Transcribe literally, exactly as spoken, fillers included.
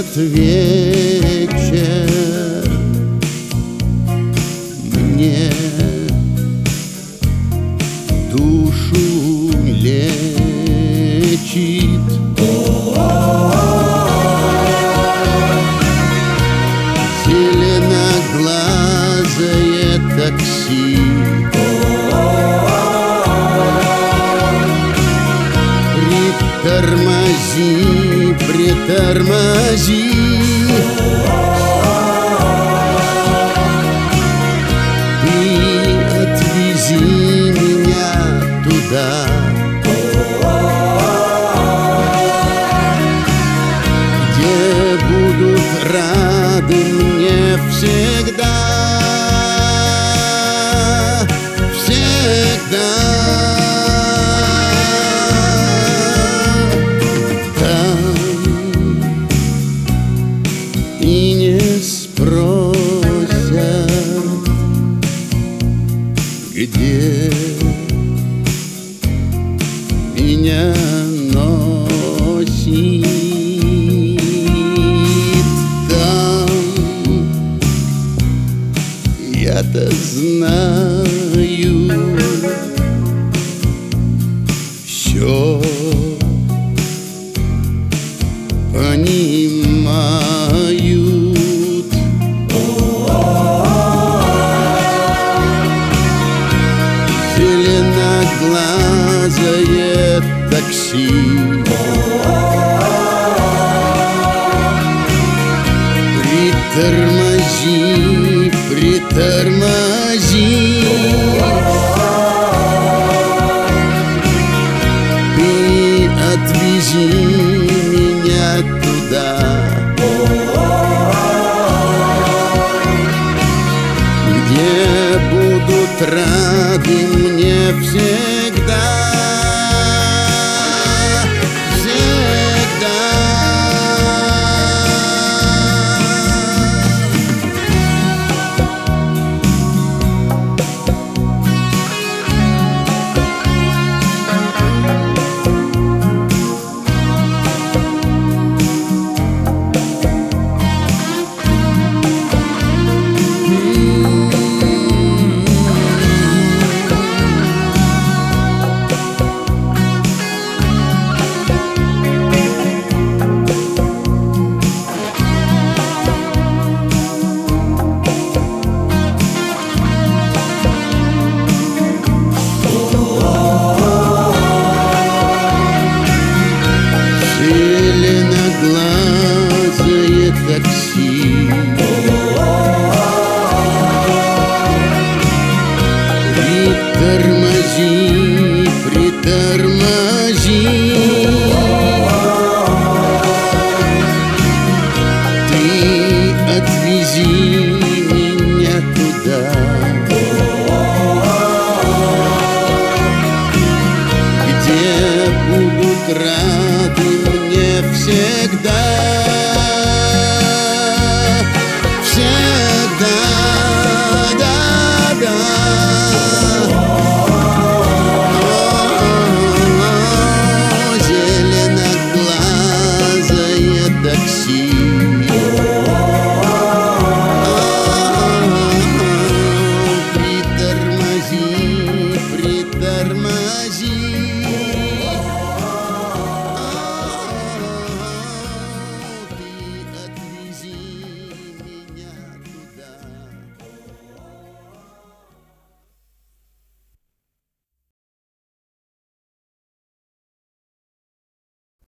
этот вечер мне душу лечит. Зеленоглазое такси притормози, притормози. Ты отвези меня туда, где будут рады мне всегда, всегда. Там и не спросят, где меня носит. Там я-то знаю все, понимают. Зеленоглазое такси притормози, притормози. Ты отвези меня туда, где будут рады мне всегда, всегда. Зеленоглазое такси притормози, притормози. Ты отвези меня туда, где будут рады мне всегда, всегда.